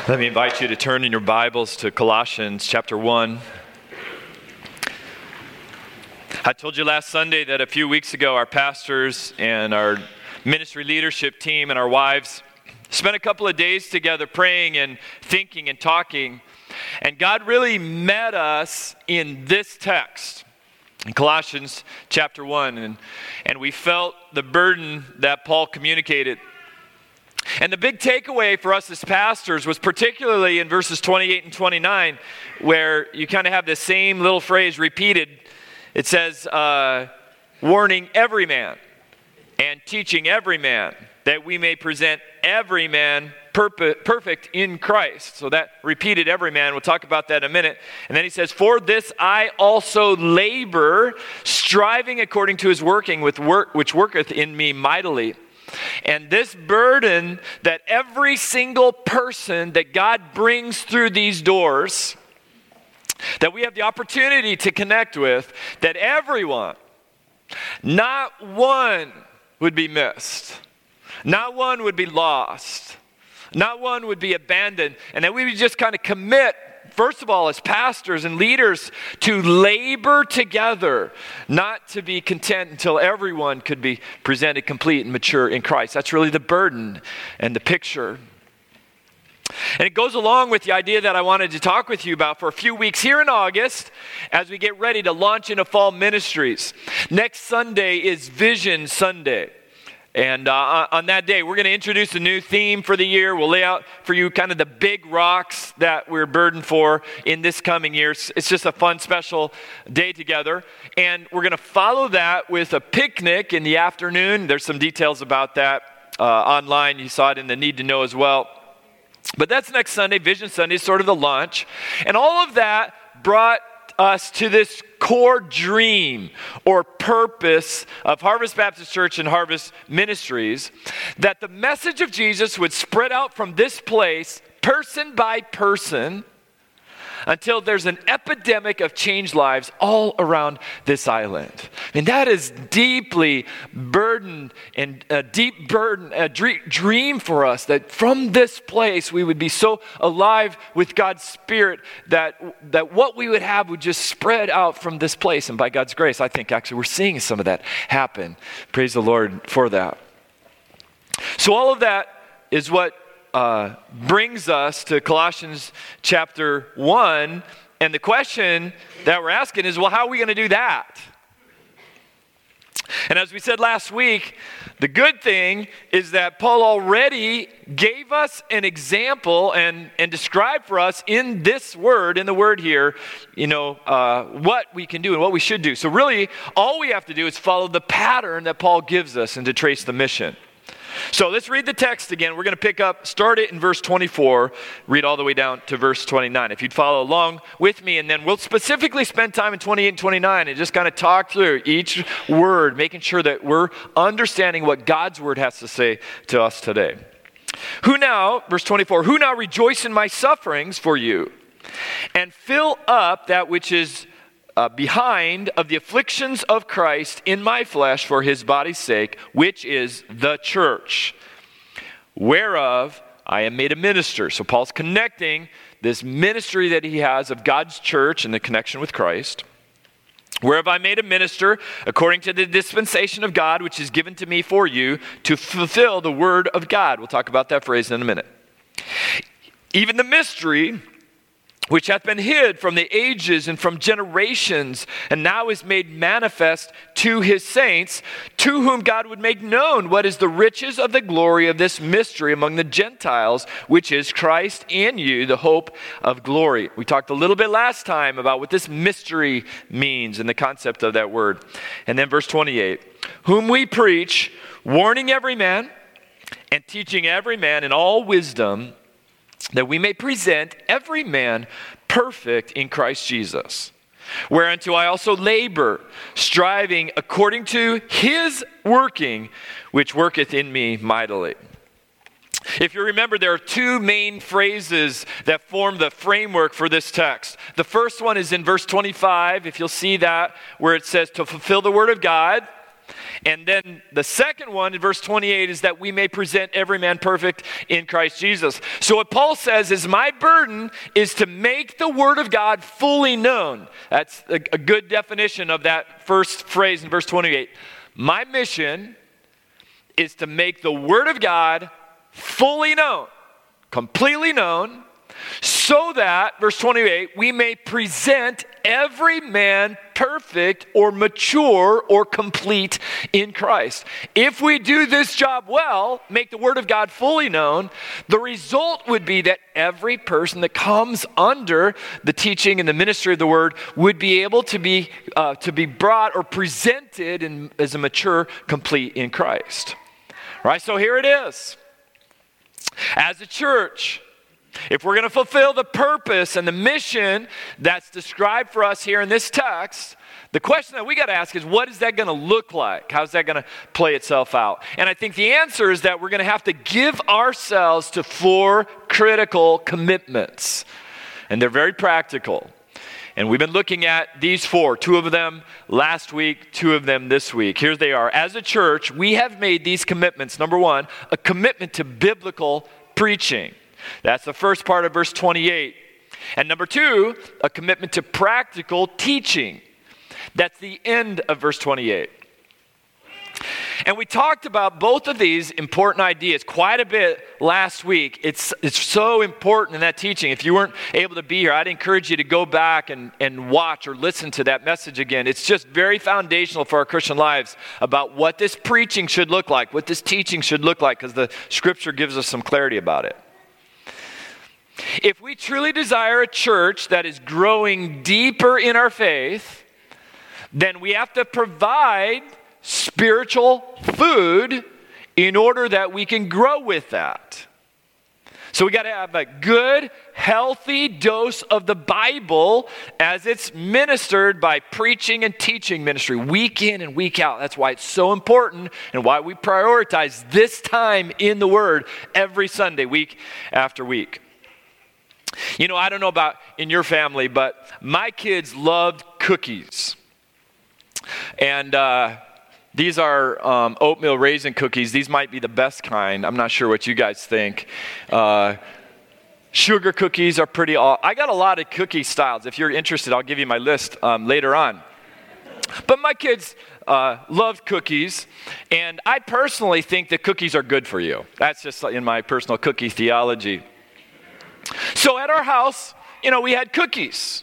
Let me invite you to turn in your Bibles to Colossians chapter 1. I told you last Sunday that a few weeks ago our pastors and our ministry leadership team and our wives spent a couple of days together praying and thinking and talking. And God really met us in this text, in Colossians chapter 1. And we felt the burden that Paul communicated. And the big takeaway for us as pastors was particularly in verses 28 and 29, where you kind of have the same little phrase repeated. It says, warning every man and teaching every man, that we may present every man perfect in Christ. So that repeated every man. We'll talk about that in a minute. And then he says, for this I also labor, striving according to his working which worketh in me mightily. And this burden that every single person that God brings through these doors, that we have the opportunity to connect with, that everyone, not one would be missed, not one would be lost, not one would be abandoned, and that we would just kind of commit, first of all, as pastors and leaders, to labor together, not to be content until everyone could be presented complete and mature in Christ. That's really the burden and the picture. And it goes along with the idea that I wanted to talk with you about for a few weeks here in August as we get ready to launch into fall ministries. Next Sunday is Vision Sunday. And on that day, we're going to introduce a new theme for the year. We'll lay out for you kind of the big rocks that we're burdened for in this coming year. It's just a fun, special day together. And we're going to follow that with a picnic in the afternoon. There's some details about that online. You saw it in the Need to Know as well. But that's next Sunday. Vision Sunday is sort of the launch. And all of that brought us to this core dream or purpose of Harvest Baptist Church and Harvest Ministries, that the message of Jesus would spread out from this place, person by person, until there's an epidemic of changed lives all around this island. I mean, that is deeply burdened and a deep burden, a dream for us, that from this place we would be so alive with God's Spirit that what we would have would just spread out from this place. And by God's grace, I think actually we're seeing some of that happen. Praise the Lord for that. So all of that is what brings us to Colossians chapter 1. And the question that we're asking is, well, how are we going to do that? And as we said last week, the good thing is that Paul already gave us an example and described for us in this word, in the word here, what we can do and what we should do. So really, all we have to do is follow the pattern that Paul gives us and to trace the mission. So let's read the text again. We're going to start it in verse 24, read all the way down to verse 29. If you'd follow along with me, and then we'll specifically spend time in 28 and 29 and just kind of talk through each word, making sure that we're understanding what God's word has to say to us today. Verse 24, who now rejoice in my sufferings for you, and fill up that which is behind of the afflictions of Christ in my flesh for his body's sake, which is the church, whereof I am made a minister. So Paul's connecting this ministry that he has of God's church and the connection with Christ. Whereof I made a minister according to the dispensation of God, which is given to me for you to fulfill the word of God. We'll talk about that phrase in a minute. Even the mystery which hath been hid from the ages and from generations, and now is made manifest to his saints, to whom God would make known what is the riches of the glory of this mystery among the Gentiles, which is Christ in you, the hope of glory. We talked a little bit last time about what this mystery means and the concept of that word. And then verse 28, whom we preach, warning every man and teaching every man in all wisdom, that we may present every man perfect in Christ Jesus. Whereunto I also labor, striving according to his working, which worketh in me mightily. If you remember, there are two main phrases that form the framework for this text. The first one is in verse 25, if you'll see that, where it says to fulfill the word of God. And then the second one in verse 28 is that we may present every man perfect in Christ Jesus. So what Paul says is, my burden is to make the word of God fully known. That's a good definition of that first phrase in verse 28. My mission is to make the word of God fully known, completely known, so that, verse 28, we may present every man perfect or mature or complete in Christ. If we do this job well, make the word of God fully known, the result would be that every person that comes under the teaching and the ministry of the word would be able to be brought or presented as a mature, complete in Christ. All right, so here it is. As a church, if we're going to fulfill the purpose and the mission that's described for us here in this text, the question that we got to ask is, what is that going to look like? How's that going to play itself out? And I think the answer is that we're going to have to give ourselves to 4 critical commitments. And they're very practical. And we've been looking at these 4, 2 of them last week, 2 of them this week. Here they are. As a church, we have made these commitments. Number 1, a commitment to biblical preaching. That's the first part of verse 28. And number 2, a commitment to practical teaching. That's the end of verse 28. And we talked about both of these important ideas quite a bit last week. It's so important in that teaching. If you weren't able to be here, I'd encourage you to go back and watch or listen to that message again. It's just very foundational for our Christian lives about what this preaching should look like, what this teaching should look like, because the scripture gives us some clarity about it. If we truly desire a church that is growing deeper in our faith, then we have to provide spiritual food in order that we can grow with that. So we got to have a good, healthy dose of the Bible as it's ministered by preaching and teaching ministry week in and week out. That's why it's so important and why we prioritize this time in the Word every Sunday, week after week. You know, I don't know about in your family, but my kids loved cookies. And these are oatmeal raisin cookies. These might be the best kind. I'm not sure what you guys think. Sugar cookies are pretty I got a lot of cookie styles. If you're interested, I'll give you my list later on. But my kids loved cookies, and I personally think that cookies are good for you. That's just in my personal cookie theology. So at our house, you know, we had cookies.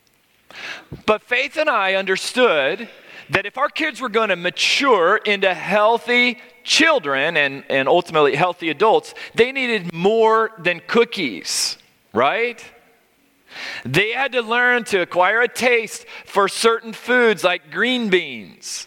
But Faith and I understood that if our kids were going to mature into healthy children and ultimately healthy adults, they needed more than cookies, right? They had to learn to acquire a taste for certain foods like green beans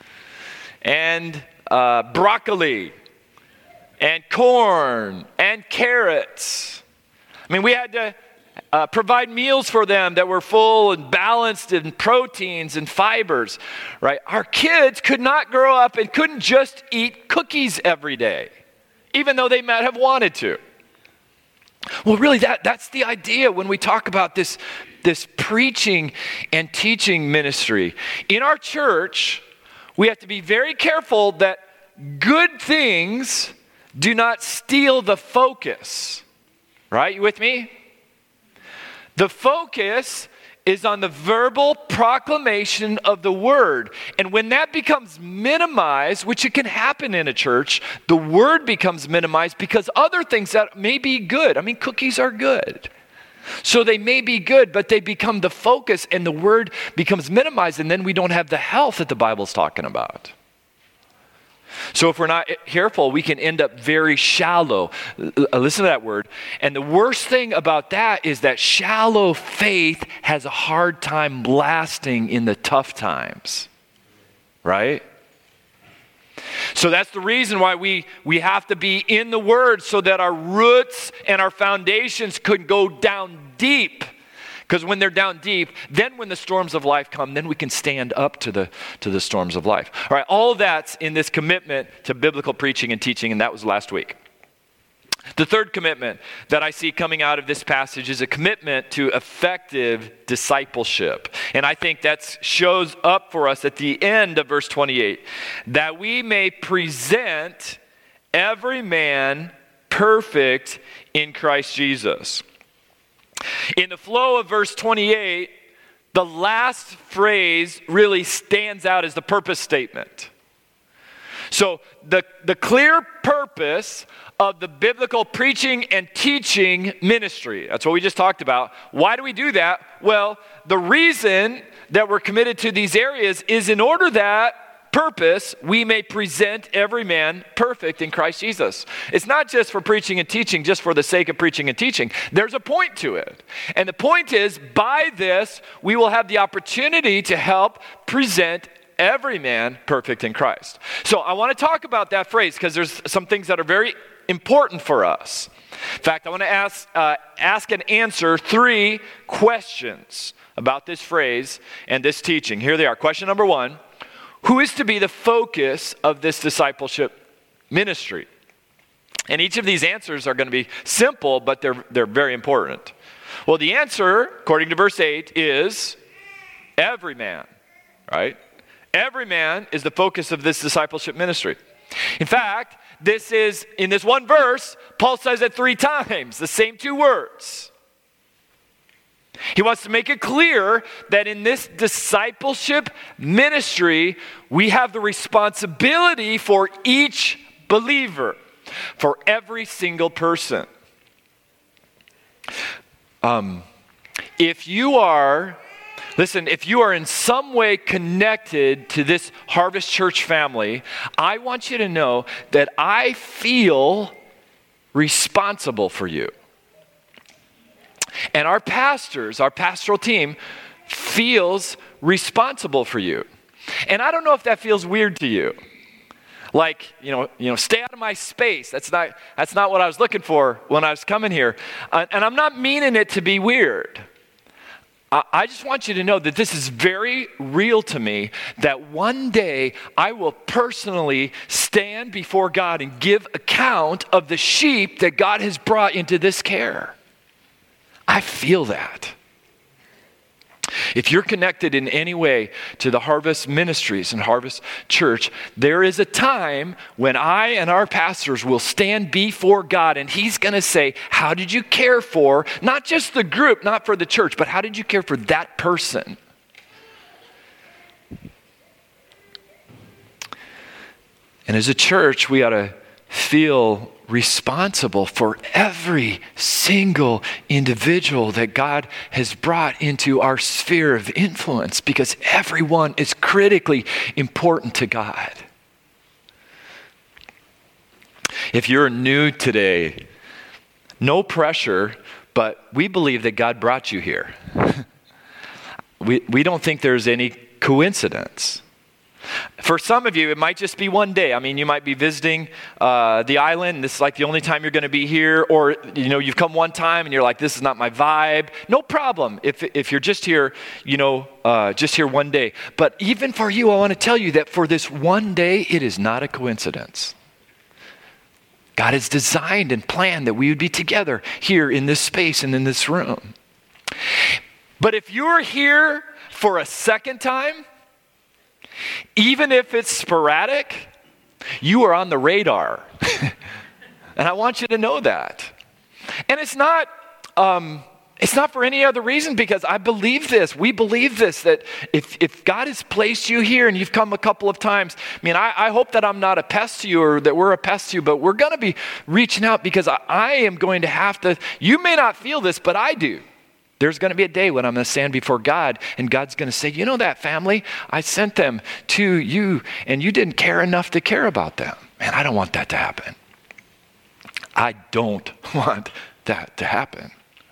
and broccoli and corn and carrots. I mean, we had to provide meals for them that were full and balanced in proteins and fibers, right? Our kids could not grow up and couldn't just eat cookies every day, even though they might have wanted to. Well, really, that's the idea when we talk about this preaching and teaching ministry. In our church, we have to be very careful that good things do not steal the focus. Right? You with me? The focus is on the verbal proclamation of the word. And when that becomes minimized, which it can happen in a church, the word becomes minimized because other things that may be good. I mean, cookies are good. So they may be good, but they become the focus and the word becomes minimized, and then we don't have the health that the Bible's talking about. So if we're not careful, we can end up very shallow. Listen to that word. And the worst thing about that is that shallow faith has a hard time lasting in the tough times. Right? So that's the reason why we have to be in the Word so that our roots and our foundations could go down deep. Because when they're down deep, then when the storms of life come, then we can stand up to the storms of life. All right, all of that's in this commitment to biblical preaching and teaching, and that was last week. The third commitment that I see coming out of this passage is a commitment to effective discipleship. And I think that shows up for us at the end of verse 28, that we may present every man perfect in Christ Jesus. In the flow of verse 28, the last phrase really stands out as the purpose statement. So the clear purpose of the biblical preaching and teaching ministry, that's what we just talked about. Why do we do that? Well, the reason that we're committed to these areas is in order that purpose, we may present every man perfect in Christ Jesus. It's not just for preaching and teaching, just for the sake of preaching and teaching. There's a point to it. And the point is, by this, we will have the opportunity to help present every man perfect in Christ. So I want to talk about that phrase because there's some things that are very important for us. In fact, I want to ask and answer 3 questions about this phrase and this teaching. Here they are. Question number 1, who is to be the focus of this discipleship ministry? And each of these answers are going to be simple, but they're very important. Well, the answer, according to verse 8, is every man, right? Every man is the focus of this discipleship ministry. In fact, in this one verse, Paul says it 3 times, the same 2 words. He wants to make it clear that in this discipleship ministry, we have the responsibility for each believer, for every single person. If you are in some way connected to this Harvest Church family, I want you to know that I feel responsible for you. And our pastors, our pastoral team, feels responsible for you. And I don't know if that feels weird to you. Like, stay out of my space. That's not what I was looking for when I was coming here. And I'm not meaning it to be weird. I just want you to know that this is very real to me, that one day I will personally stand before God and give account of the sheep that God has brought into this care. I feel that. If you're connected in any way to the Harvest Ministries and Harvest Church, there is a time when I and our pastors will stand before God and He's going to say, how did you care for, not just the group, not for the church, but how did you care for that person? And as a church, we ought to feel responsible for every single individual that God has brought into our sphere of influence, because everyone is critically important to God. If you're new today, no pressure, but we believe that God brought you here. We don't think there's any coincidence. For some of you, it might just be one day. I mean, you might be visiting the island, and this is like the only time you're going to be here, or you've come one time and you're like, this is not my vibe. No problem if you're just here, just here one day. But even for you, I want to tell you that for this one day, it is not a coincidence. God has designed and planned that we would be together here in this space and in this room. But if you're here for a second time, even if it's sporadic, you are on the radar. And I want you to know that. And it's not for any other reason, because I believe this. We believe this, that if God has placed you here and you've come a couple of times, I hope that I'm not a pest to you or that we're a pest to you, but we're going to be reaching out, because I am going to have to, you may not feel this, but I do. There's going to be a day when I'm going to stand before God and God's going to say, that family, I sent them to you and you didn't care enough to care about them. Man, I don't want that to happen. I don't want that to happen.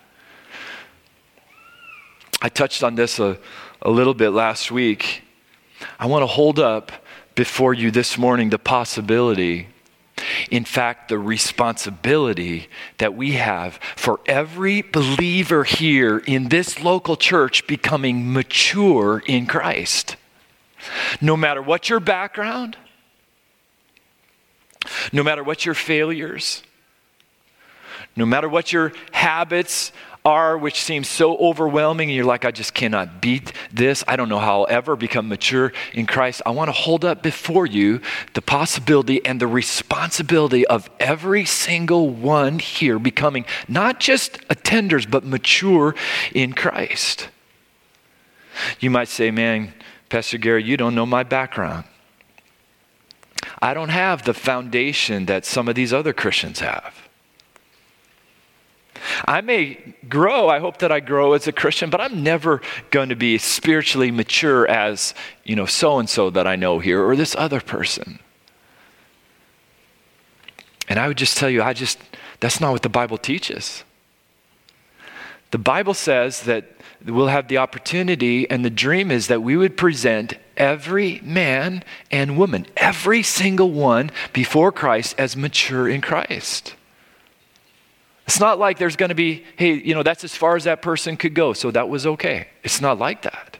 I touched on this a little bit last week. I want to hold up before you this morning the possibility, in fact, the responsibility that we have for every believer here in this local church becoming mature in Christ. No matter what your background, no matter what your failures, No matter what your habits are, which seem so overwhelming, and you're like, I just cannot beat this. I don't know how I'll ever become mature in Christ. I want to hold up before you the possibility and the responsibility of every single one here becoming not just attenders, but mature in Christ. You might say, man, Pastor Gary, you don't know my background. I don't have the foundation that some of these other Christians have. I may grow, I hope that I grow as a Christian, but I'm never going to be spiritually mature as, so-and-so that I know here or this other person. And I would just tell you, that's not what the Bible teaches. The Bible says that we'll have the opportunity, and the dream is that we would present every man and woman, every single one before Christ as mature in Christ. It's not like there's going to be, hey, that's as far as that person could go, so that was okay. It's not like that.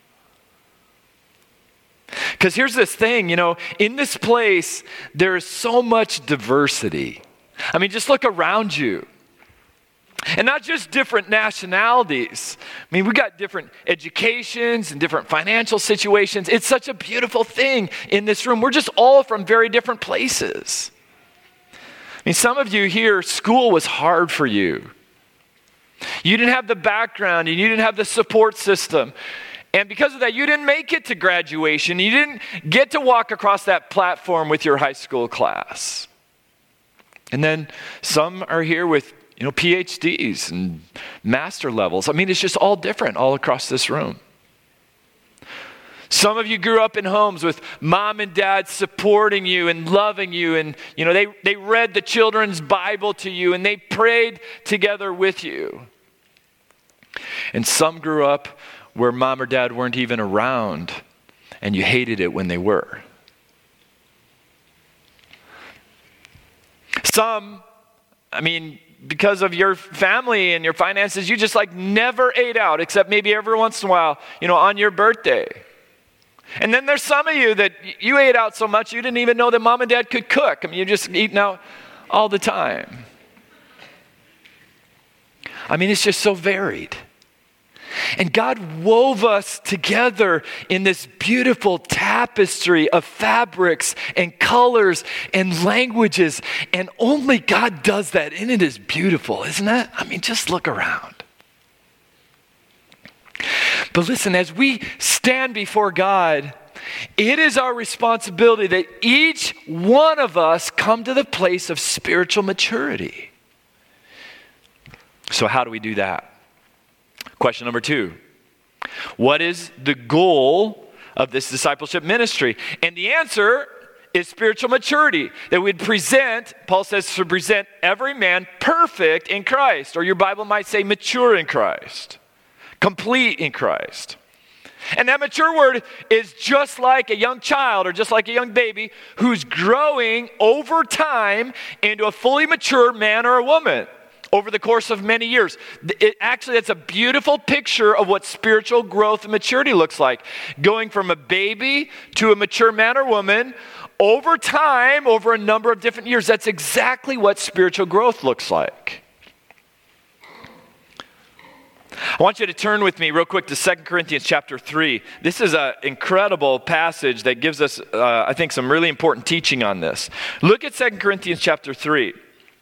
Because here's this thing, in this place, there is so much diversity. I mean, just look around you. And not just different nationalities. I mean, we got different educations and different financial situations. It's such a beautiful thing in this room. We're just all from very different places. I mean, some of you here, school was hard for you. You didn't have the background and you didn't have the support system. And because of that, you didn't make it to graduation. You didn't get to walk across that platform with your high school class. And then some are here with, PhDs and master levels. I mean, it's just all different all across this room. Some of you grew up in homes with mom and dad supporting you and loving you, and they read the children's Bible to you and they prayed together with you. And some grew up where mom or dad weren't even around and you hated it when they were. Some, because of your family and your finances, you just never ate out except maybe every once in a while, on your birthday. And then there's some of you that you ate out so much you didn't even know that mom and dad could cook. You're just eating out all the time. It's just so varied. And God wove us together in this beautiful tapestry of fabrics and colors and languages. And only God does that. And it is beautiful, isn't it? Just look around. But listen, as we stand before God, it is our responsibility that each one of us come to the place of spiritual maturity. So how do we do that? Question number 2. What is the goal of this discipleship ministry? And the answer is spiritual maturity. That we'd present, Paul says, to present every man perfect in Christ. Or your Bible might say mature in Christ. Complete in Christ. And that mature word is just like a young child or just like a young baby who's growing over time into a fully mature man or a woman over the course of many years. That's a beautiful picture of what spiritual growth and maturity looks like. Going from a baby to a mature man or woman over time, over a number of different years. That's exactly what spiritual growth looks like. I want you to turn with me real quick to 2 Corinthians chapter 3. This is an incredible passage that gives us, I think, some really important teaching on this. Look at 2 Corinthians chapter 3.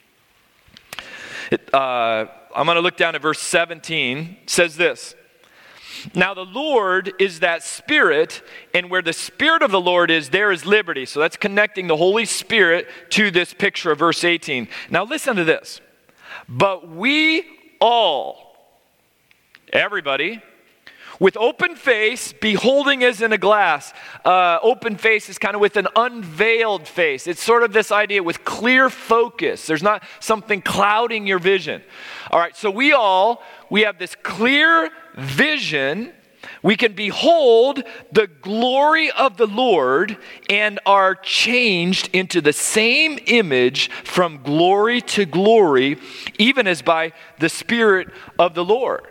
I'm going to look down at verse 17. It says this. Now the Lord is that Spirit, and where the Spirit of the Lord is, there is liberty. So that's connecting the Holy Spirit to this picture of verse 18. Now listen to this. But we all, everybody, with open face, beholding as in a glass. Open face is kind of with an unveiled face. It's sort of this idea with clear focus. There's not something clouding your vision. All right, so we have this clear vision. We can behold the glory of the Lord and are changed into the same image from glory to glory, even as by the Spirit of the Lord.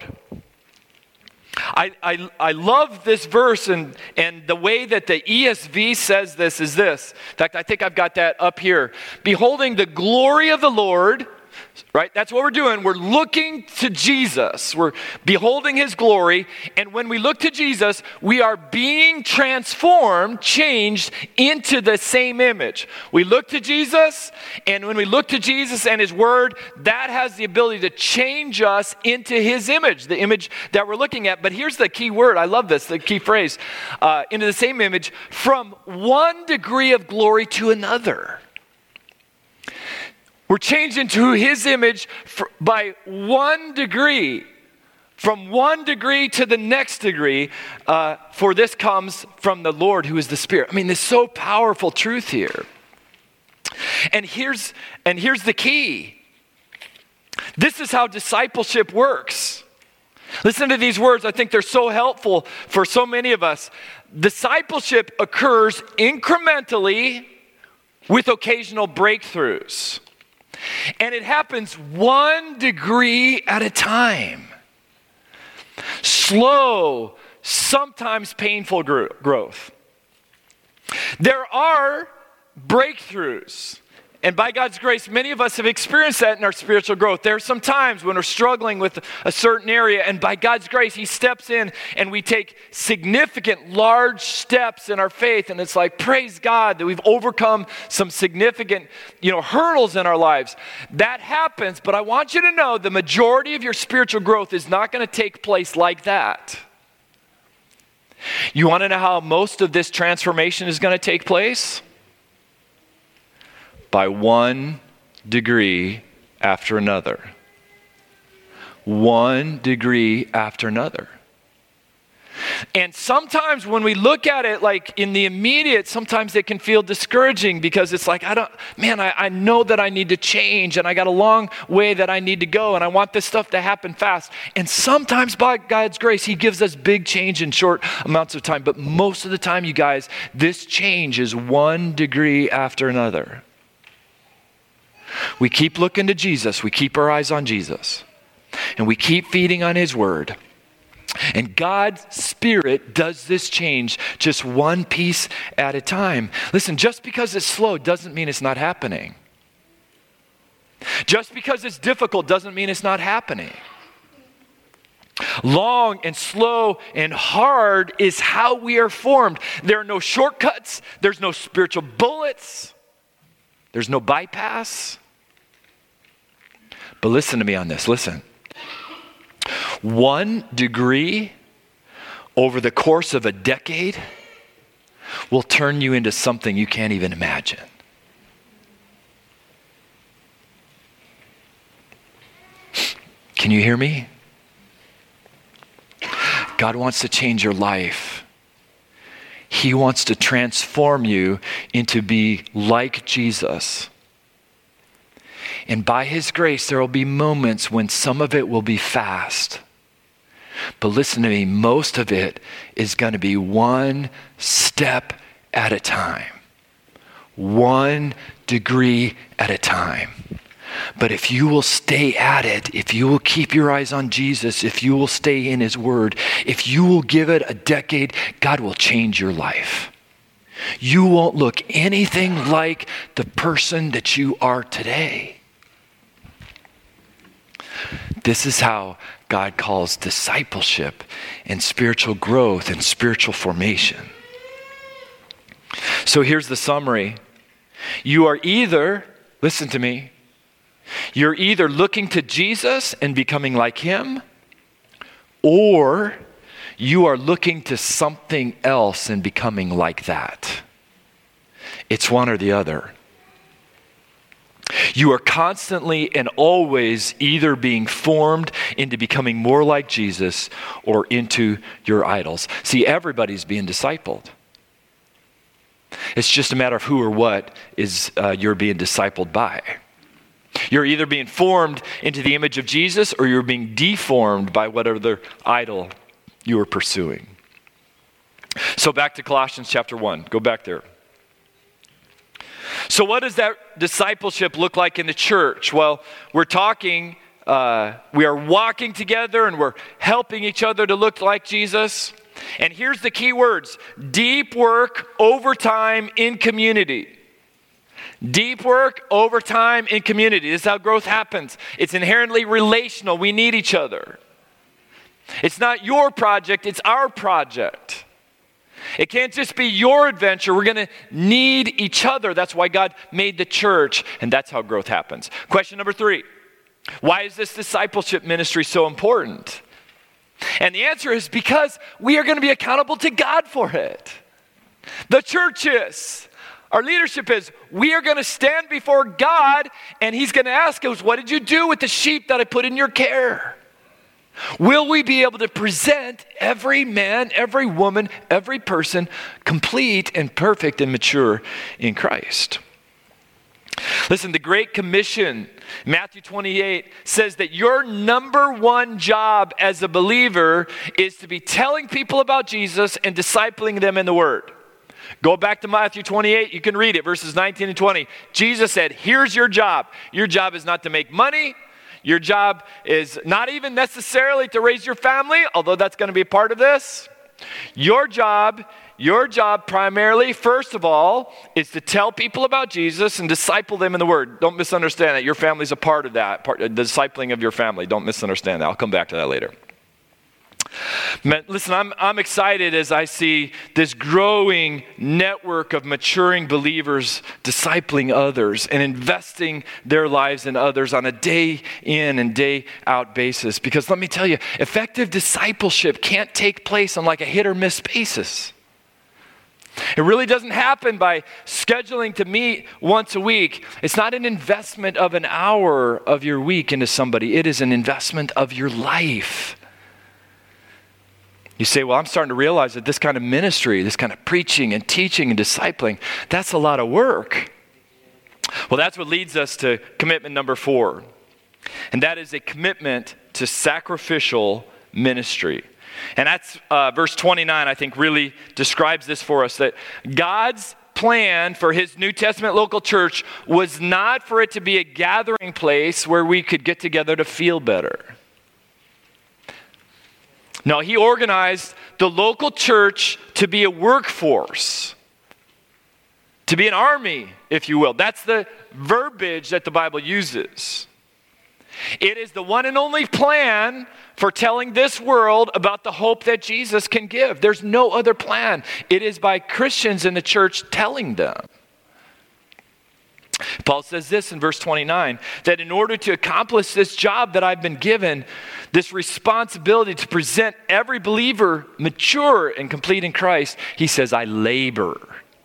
I love this verse, and the way that the ESV says this is this. In fact, I think I've got that up here. Beholding the glory of the Lord, Right? That's what we're doing. We're looking to Jesus. We're beholding his glory. And when we look to Jesus, we are being transformed, changed into the same image. We look to Jesus, and when we look to Jesus and his word, that has the ability to change us into his image, the image that we're looking at. But here's the key word. I love this, the key phrase. Into the same image, from one degree of glory to another. We're changed into his image by 1 degree, from 1 degree to the next degree, for this comes from the Lord who is the Spirit. I mean, there's so powerful truth here. And here's the key. This is how discipleship works. Listen to these words. I think they're so helpful for so many of us. Discipleship occurs incrementally with occasional breakthroughs. And it happens 1 degree at a time. Slow, sometimes painful growth. There are breakthroughs. And by God's grace, many of us have experienced that in our spiritual growth. There are some times when we're struggling with a certain area, and by God's grace, he steps in and we take significant, large steps in our faith. And it's like, praise God that we've overcome some significant, hurdles in our lives. That happens, but I want you to know the majority of your spiritual growth is not going to take place like that. You want to know how most of this transformation is going to take place? By 1 degree after another. 1 degree after another. And sometimes when we look at it like in the immediate, sometimes it can feel discouraging because it's like, I know that I need to change and I got a long way that I need to go and I want this stuff to happen fast. And sometimes by God's grace, he gives us big change in short amounts of time. But most of the time, you guys, this change is 1 degree after another. We keep looking to Jesus. We keep our eyes on Jesus. And we keep feeding on his word. And God's Spirit does this change just 1 piece at a time. Listen, just because it's slow doesn't mean it's not happening. Just because it's difficult doesn't mean it's not happening. Long and slow and hard is how we are formed. There are no shortcuts. There's no spiritual bullets. There's no bypass. But listen to me on this. Listen. 1 degree over the course of a decade will turn you into something you can't even imagine. Can you hear me? God wants to change your life. He wants to transform you into be like Jesus. And by his grace, there will be moments when some of it will be fast. But listen to me, most of it is going to be 1 step at a time. 1 degree at a time. But if you will stay at it, if you will keep your eyes on Jesus, if you will stay in his word, if you will give it a decade, God will change your life. You won't look anything like the person that you are today. This is how God calls discipleship and spiritual growth and spiritual formation. So here's the summary. You are either, listen to me, you're either looking to Jesus and becoming like him, or you are looking to something else and becoming like that. It's one or the other. You are constantly and always either being formed into becoming more like Jesus or into your idols. See, everybody's being discipled. It's just a matter of who or what is you're being discipled by. You're either being formed into the image of Jesus or you're being deformed by whatever idol you are pursuing. So back to Colossians chapter 1. Go back there. So what does that discipleship look like in the church? Well, we're talking, we are walking together and we're helping each other to look like Jesus. And here's the key words: deep work over time in community. Deep work over time in community. This is how growth happens. It's inherently relational. We need each other. It's not your project, it's our project. It can't just be your adventure. We're going to need each other. That's why God made the church, and that's how growth happens. Question number 3. Why is this discipleship ministry so important? And the answer is because we are going to be accountable to God for it. The church is. Our leadership is. We are going to stand before God, and He's going to ask us, what did you do with the sheep that I put in your care? Will we be able to present every man, every woman, every person complete and perfect and mature in Christ? Listen, the Great Commission, Matthew 28, says that your number one job as a believer is to be telling people about Jesus and discipling them in the Word. Go back to Matthew 28, you can read it, verses 19 and 20. Jesus said, here's your job. Your job is not to make money. Your job is not even necessarily to raise your family, although that's going to be a part of this. Your job primarily, first of all, is to tell people about Jesus and disciple them in the Word. Don't misunderstand that. Your family's a part of that, the discipling of your family. Don't misunderstand that. I'll come back to that later. Listen, I'm excited as I see this growing network of maturing believers discipling others and investing their lives in others on a day in and day out basis. Because let me tell you, effective discipleship can't take place on like a hit or miss basis. It really doesn't happen by scheduling to meet once a week. It's not an investment of an hour of your week into somebody. It is an investment of your life. You say, well, I'm starting to realize that this kind of ministry, this kind of preaching and teaching and discipling, that's a lot of work. Well, that's what leads us to commitment number 4. And that is a commitment to sacrificial ministry. And that's verse 29, I think, really describes this for us, that God's plan for His New Testament local church was not for it to be a gathering place where we could get together to feel better. No, He organized the local church to be a workforce, to be an army, if you will. That's the verbiage that the Bible uses. It is the one and only plan for telling this world about the hope that Jesus can give. There's no other plan. It is by Christians in the church telling them. Paul says this in verse 29, that in order to accomplish this job that I've been given, this responsibility to present every believer mature and complete in Christ, he says, I labor.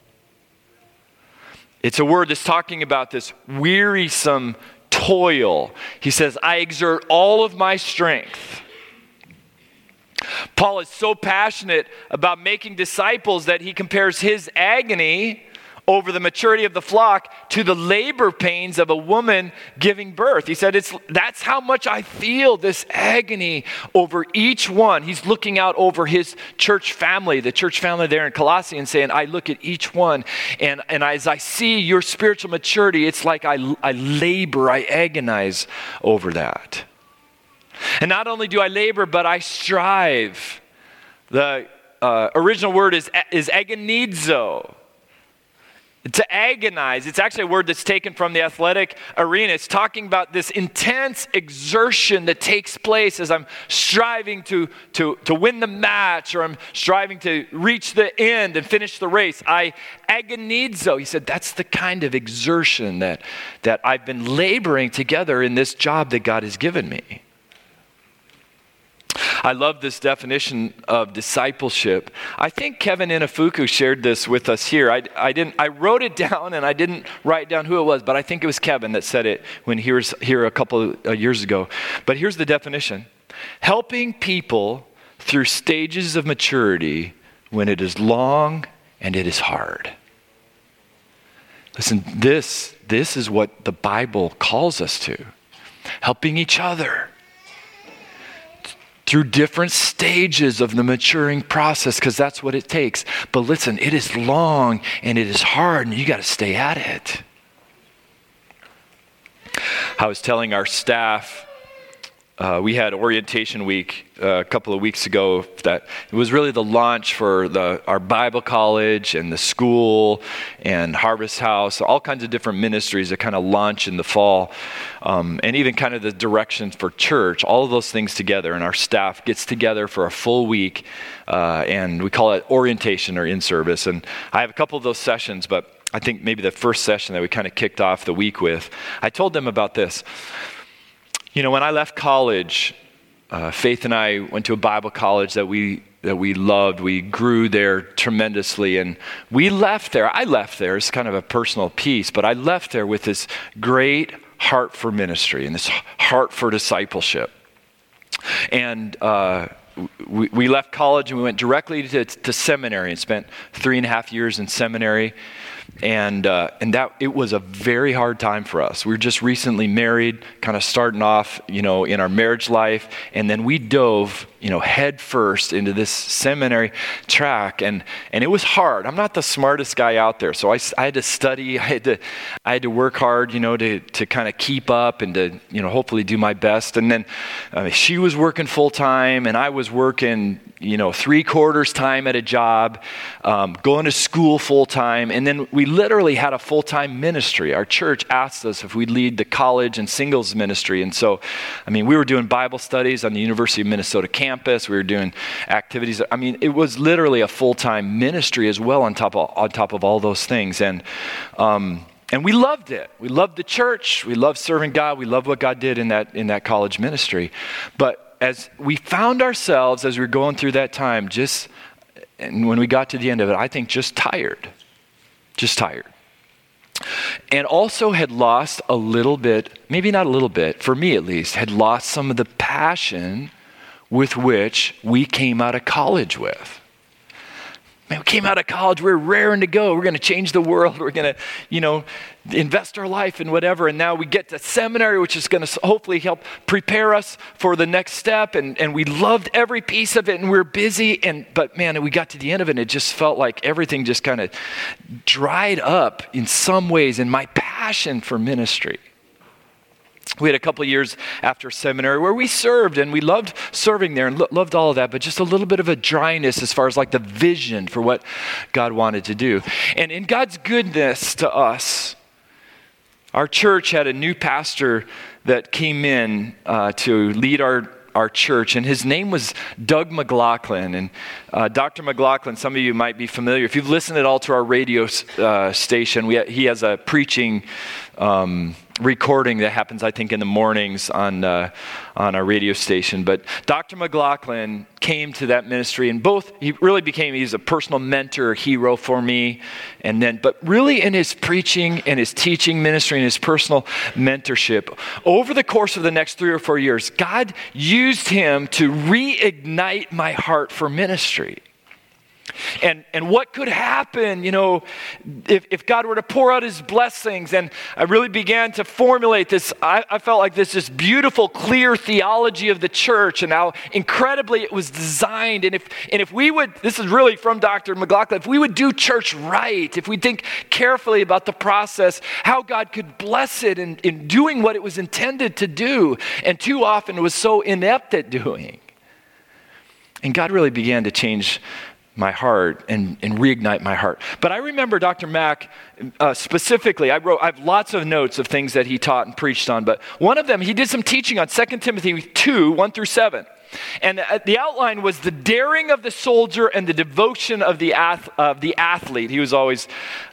It's a word that's talking about this wearisome toil. He says, I exert all of my strength. Paul is so passionate about making disciples that he compares his agony over the maturity of the flock to the labor pains of a woman giving birth. He said, that's how much I feel this agony over each one. He's looking out over his church family, the church family there in Colossae, and saying, I look at each one, and as I see your spiritual maturity, it's like I labor, I agonize over that. And not only do I labor, but I strive. The original word is agonizo. To agonize, it's actually a word that's taken from the athletic arena. It's talking about this intense exertion that takes place as I'm striving to win the match, or I'm striving to reach the end and finish the race. I agonizo. He said, that's the kind of exertion that I've been laboring together in this job that God has given me. I love this definition of discipleship. I think Kevin Inafuku shared this with us here. I wrote it down, and I didn't write down who it was, but I think it was Kevin that said it when he was here a couple of years ago. But here's the definition: helping people through stages of maturity when it is long and it is hard. Listen, this is what the Bible calls us to. Helping each other through different stages of the maturing process, because that's what it takes. But listen, it is long and it is hard, and you got to stay at it. I was telling our staff we had orientation week a couple of weeks ago. That it was really the launch for our Bible college and the school and Harvest House, all kinds of different ministries that kind of launch in the fall, and even kind of the direction for church. All of those things together, and our staff gets together for a full week, and we call it orientation or in-service. And I have a couple of those sessions, but I think maybe the first session that we kind of kicked off the week with, I told them about this. You know, when I left college, Faith and I went to a Bible college that we loved. We grew there tremendously, and we left there. I left there. It's kind of a personal piece, but I left there with this great heart for ministry and this heart for discipleship. And we left college and we went directly to seminary and spent 3.5 years in seminary. And that it was a very hard time for us. We were just recently married, kind of starting off, in our marriage life, and then we dove, head first into this seminary track, and it was hard. I'm not the smartest guy out there, so I had to study. I had to work hard, to kind of keep up and to, hopefully do my best. And then she was working full time, and I was working 3/4 time at a job, going to school full time, and then we literally had a full-time ministry. Our church asked us if we'd lead the college and singles ministry, and so, we were doing Bible studies on the University of Minnesota campus. We were doing activities. It was literally a full-time ministry as well on top of all those things, and we loved it. We loved the church. We loved serving God. We loved what God did in that college ministry, but as we found ourselves, as we were going through that time, and when we got to the end of it, I think just tired. And also had lost a little bit, maybe not a little bit, for me at least, had lost some of the passion with which we came out of college with. Man, we came out of college, we were raring to go. We're going to change the world. We're going to, invest our life in whatever. And now we get to seminary, which is going to hopefully help prepare us for the next step. And we loved every piece of it, and we were busy. But man, we got to the end of it, and it just felt like everything just kind of dried up in some ways in my passion for ministry. We had a couple of years after seminary where we served, and we loved serving there and loved all of that, but just a little bit of a dryness as far as like the vision for what God wanted to do. And in God's goodness to us, our church had a new pastor that came in to lead our church, and his name was Doug McLaughlin. And Dr. McLaughlin, some of you might be familiar. If you've listened at all to our radio station, he has a preaching recording that happens, I think, in the mornings on our radio station. But Dr. McLaughlin came to that ministry, and he's a personal mentor, hero for me. But really in his preaching and his teaching ministry and his personal mentorship, over the course of the next 3 or 4 years, God used him to reignite my heart for ministry. And what could happen, if God were to pour out his blessings. And I really began to formulate this, I felt like this beautiful, clear theology of the church and how incredibly it was designed. And if we would, this is really from Dr. McLaughlin, if we would do church right, if we think carefully about the process, how God could bless it in doing what it was intended to do, and too often was so inept at doing. And God really began to change my heart and reignite my heart. But I remember Dr. Mack specifically, I have lots of notes of things that he taught and preached on, but one of them, he did some teaching on 2 Timothy 2, 1-7. And the outline was the daring of the soldier and the devotion of the athlete. He was always,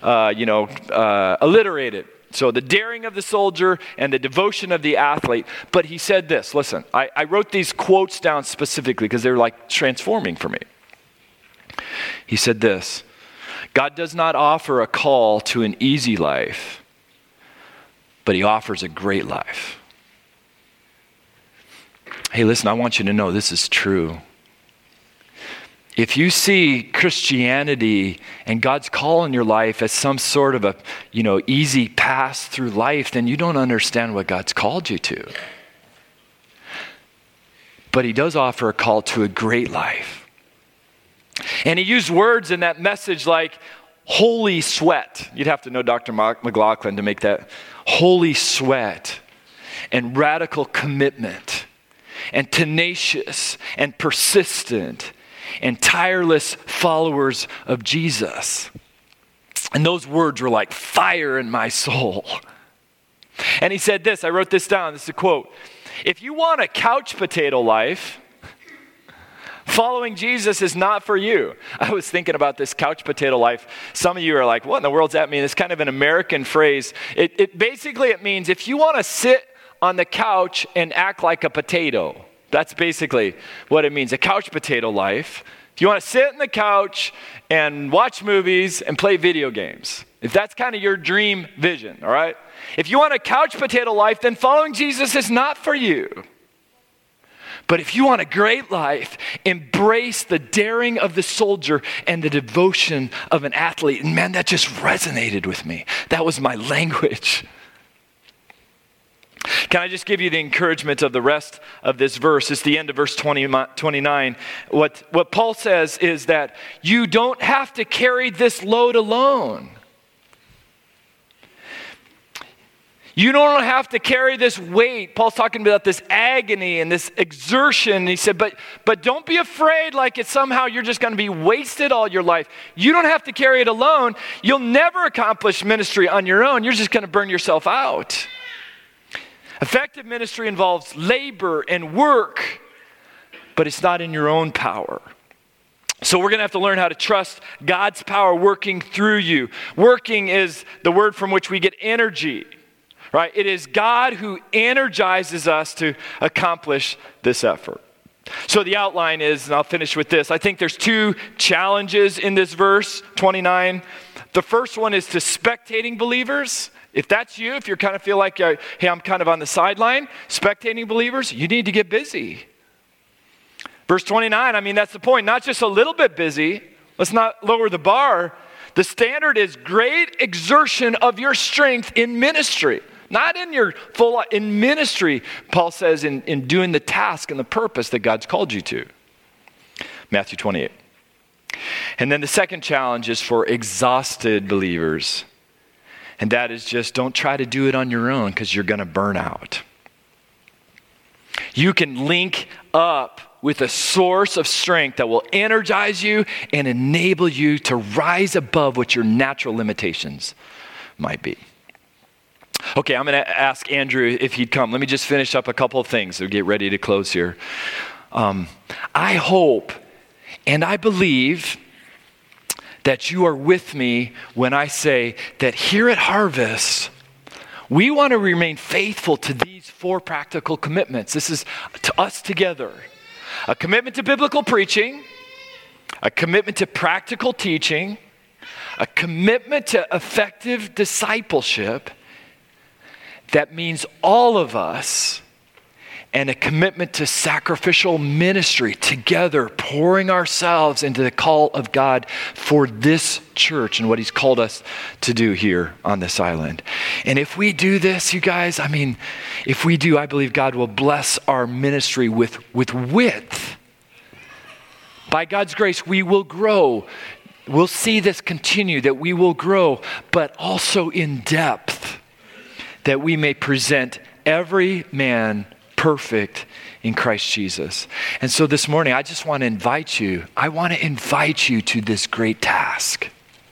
alliterated. So the daring of the soldier and the devotion of the athlete. But he said this, listen, I wrote these quotes down specifically because they were like transforming for me. He said this: God does not offer a call to an easy life, but he offers a great life. Hey, listen, I want you to know this is true. If you see Christianity and God's call in your life as some sort of a, easy pass through life, then you don't understand what God's called you to. But he does offer a call to a great life. And he used words in that message like holy sweat. You'd have to know Dr. McLaughlin to make that. Holy sweat and radical commitment and tenacious and persistent and tireless followers of Jesus. And those words were like fire in my soul. And he said this, I wrote this down, this is a quote. If you want a couch potato life, following Jesus is not for you. I was thinking about this couch potato life. Some of you are like, what in the world does that mean? It's kind of an American phrase. It basically means if you want to sit on the couch and act like a potato. That's basically what it means, a couch potato life. If you want to sit on the couch and watch movies and play video games, if that's kind of your dream vision, all right? If you want a couch potato life, then following Jesus is not for you. But if you want a great life, embrace the daring of the soldier and the devotion of an athlete. And man, that just resonated with me. That was my language. Can I just give you the encouragement of the rest of this verse? It's the end of verse 29. What Paul says is that you don't have to carry this load alone. You don't have to carry this weight. Paul's talking about this agony and this exertion. And he said, but don't be afraid like it's somehow you're just going to be wasted all your life. You don't have to carry it alone. You'll never accomplish ministry on your own. You're just going to burn yourself out. Effective ministry involves labor and work, but it's not in your own power. So we're going to have to learn how to trust God's power working through you. Working is the word from which we get energy. Right? It is God who energizes us to accomplish this effort. So the outline is, and I'll finish with this, I think there's two challenges in this verse 29. The first one is to spectating believers. If that's you, if you kind of feel like, hey, I'm kind of on the sideline, spectating believers, you need to get busy. Verse 29, I mean, that's the point. Not just a little bit busy. Let's not lower the bar. The standard is great exertion of your strength in ministry. Not in your full life, in ministry, Paul says, in doing the task and the purpose that God's called you to. Matthew 28. And then the second challenge is for exhausted believers. And that is just don't try to do it on your own because you're going to burn out. You can link up with a source of strength that will energize you and enable you to rise above what your natural limitations might be. Okay, I'm going to ask Andrew if he'd come. Let me just finish up a couple of things so get ready to close here. I hope and I believe that you are with me when I say that here at Harvest, we want to remain faithful to these four practical commitments. This is to us together. A commitment to biblical preaching, a commitment to practical teaching, a commitment to effective discipleship. That means all of us, and a commitment to sacrificial ministry together, pouring ourselves into the call of God for this church and what he's called us to do here on this island. And if we do this, you guys, if we do, I believe God will bless our ministry with width. By God's grace, we will grow. We'll see this continue, that we will grow, but also in depth, that we may present every man perfect in Christ Jesus. And so this morning, I just want to invite you. I want to invite you to this great task.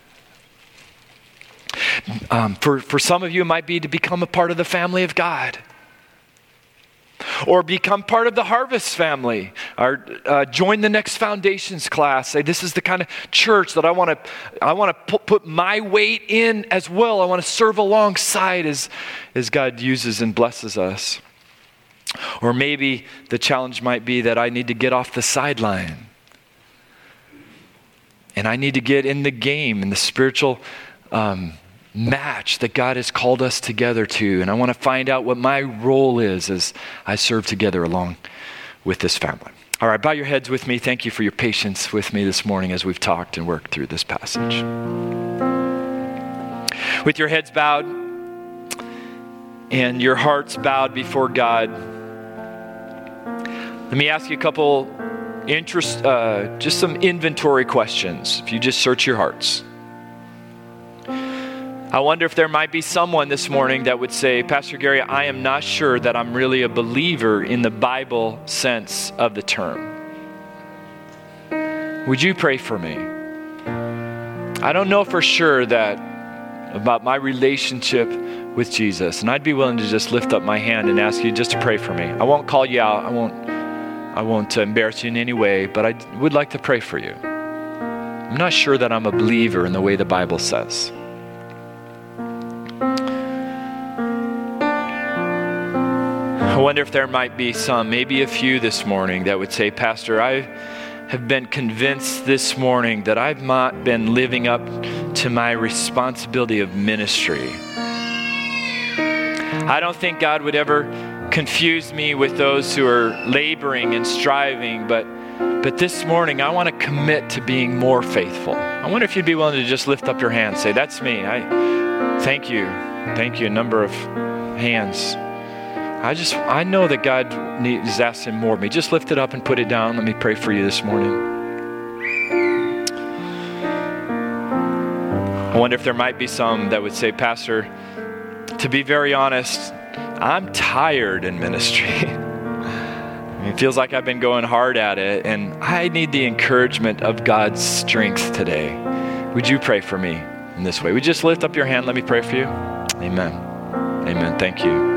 For some of you, it might be to become a part of the family of God, or become part of the Harvest family, or join the Next Foundations class. Say, this is the kind of church that I want to put my weight in as well. I want to serve alongside as God uses and blesses us. Or maybe the challenge might be that I need to get off the sideline. And I need to get in the game, in the spiritual match that God has called us together to. And I want to find out what my role is as I serve together along with this family. All right, bow your heads with me. Thank you for your patience with me this morning as we've talked and worked through this passage. With your heads bowed and your hearts bowed before God, let me ask you a couple just some inventory questions, if you just search your hearts. I wonder if there might be someone this morning that would say, Pastor Gary, I am not sure that I'm really a believer in the Bible sense of the term. Would you pray for me? I don't know for sure about my relationship with Jesus, and I'd be willing to just lift up my hand and ask you just to pray for me. I won't call you out. I won't embarrass you in any way, but I would like to pray for you. I'm not sure that I'm a believer in the way the Bible says. I wonder if there might be some, maybe a few this morning that would say, Pastor, I have been convinced this morning that I've not been living up to my responsibility of ministry. I don't think God would ever confuse me with those who are laboring and striving, but this morning I want to commit to being more faithful. I wonder if you'd be willing to just lift up your hand and say, that's me. Thank you. Thank you. A number of hands. I know that God is asking more of me. Just lift it up and put it down. Let me pray for you this morning. I wonder if there might be some that would say, Pastor, to be very honest, I'm tired in ministry. It feels like I've been going hard at it, and I need the encouragement of God's strength today. Would you pray for me in this way? Would you just lift up your hand? Let me pray for you. Amen. Amen. Thank you.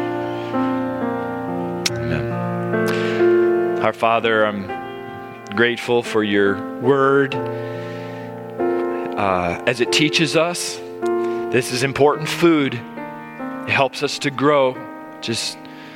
Our Father, I'm grateful for your word as it teaches us. This is important food. It helps us to grow just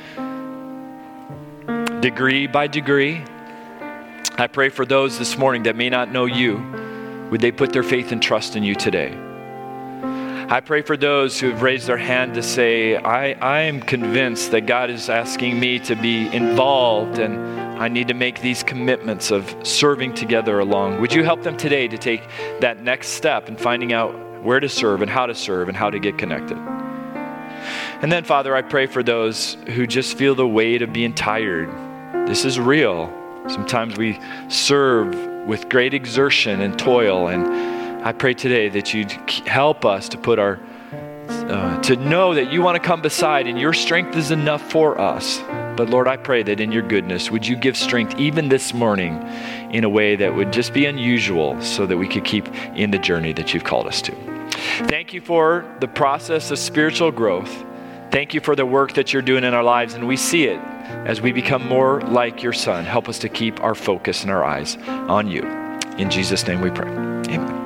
degree by degree. I pray for those this morning that may not know you. Would they put their faith and trust in you today? I pray for those who have raised their hand to say, I am convinced that God is asking me to be involved and I need to make these commitments of serving together along. Would you help them today to take that next step in finding out where to serve and how to get connected? And then, Father, I pray for those who just feel the weight of being tired. This is real. Sometimes we serve with great exertion and toil, and I pray today that you'd help us to put to know that you want to come beside and your strength is enough for us. But Lord, I pray that in your goodness, would you give strength even this morning in a way that would just be unusual so that we could keep in the journey that you've called us to. Thank you for the process of spiritual growth. Thank you for the work that you're doing in our lives, and we see it as we become more like your Son. Help us to keep our focus and our eyes on you. In Jesus' name we pray. Amen.